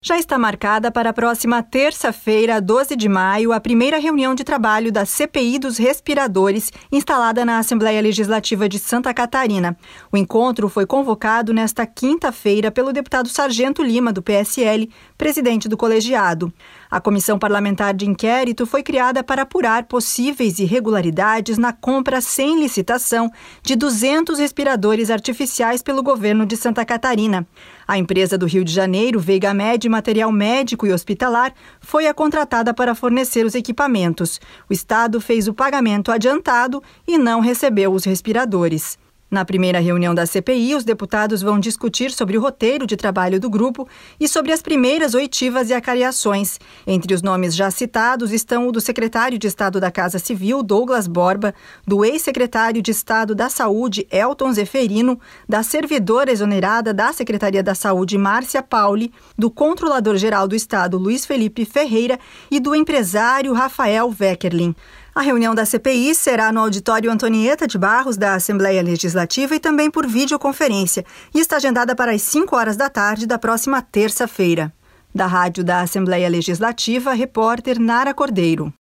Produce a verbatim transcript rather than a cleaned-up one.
Já está marcada para a próxima terça-feira, doze de maio, a primeira reunião de trabalho da C P I dos respiradores, instalada na Assembleia Legislativa de Santa Catarina. O encontro foi convocado nesta quinta-feira pelo deputado Sargento Lima, do P S L, presidente do colegiado. A Comissão Parlamentar de Inquérito foi criada para apurar possíveis irregularidades na compra sem licitação de duzentos respiradores artificiais pelo governo de Santa Catarina. A empresa do Rio de Janeiro, Veigamed Material Médico e Hospitalar, foi a contratada para fornecer os equipamentos. O Estado fez o pagamento adiantado e não recebeu os respiradores. Na primeira reunião da C P I, os deputados vão discutir sobre o roteiro de trabalho do grupo e sobre as primeiras oitivas e acariações. Entre os nomes já citados estão o do secretário de Estado da Casa Civil, Douglas Borba, do ex-secretário de Estado da Saúde, Elton Zeferino, da servidora exonerada da Secretaria da Saúde, Márcia Pauli, do controlador-geral do Estado, Luiz Felipe Ferreira, e do empresário Rafael Weckerlin. A reunião da C P I será no auditório Antonieta de Barros, da Assembleia Legislativa, e também por videoconferência, e está agendada para as cinco horas da tarde da próxima terça-feira. Da Rádio da Assembleia Legislativa, repórter Nara Cordeiro.